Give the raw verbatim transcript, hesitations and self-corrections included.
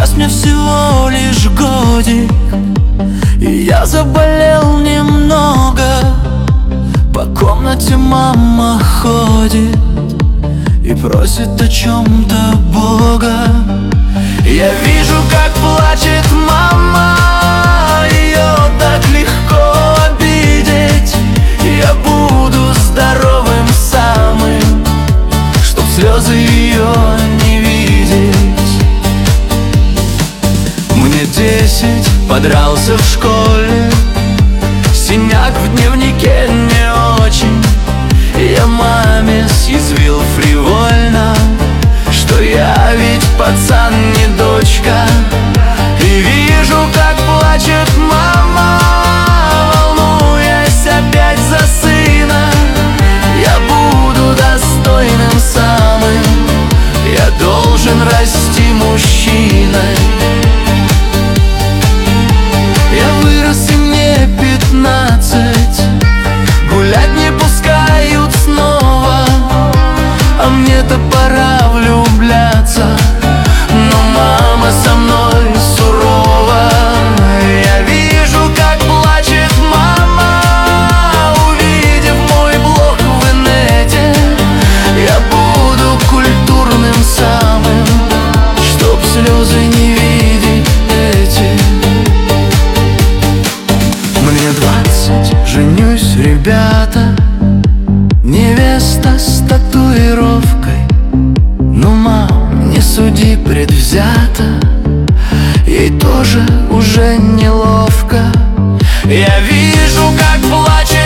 Сейчас мне всего лишь годик, и я заболел немного. По комнате мама ходит и просит о чем-то Бога. Я вижу, как плачет мама, ее так легко обидеть. Я буду здоровым самым, чтоб слезы ее не видеть. Мне десять, подрался в школе, синяк в дневнике не очень. Я маме съязвил фривольно, что я ведь пацан, не дочка. И вижу, как плачет мама, волнуясь опять за сына. Я буду достойным самым, я должен расти мужчиной. Я вырос, и мне пятнадцать, гулять не пускают снова, а мне-то пора влюбляться. Но мама со мной сурова. Я вижу, как плачет мама, увидев мой блог в инете. Я буду культурным самым, чтоб слезы не видеть эти. Мне двадцать, женюсь, ребята, невеста с татуировкой. Ну, мам, не суди предвзято, ей тоже уже неловко. Я вижу, как плачет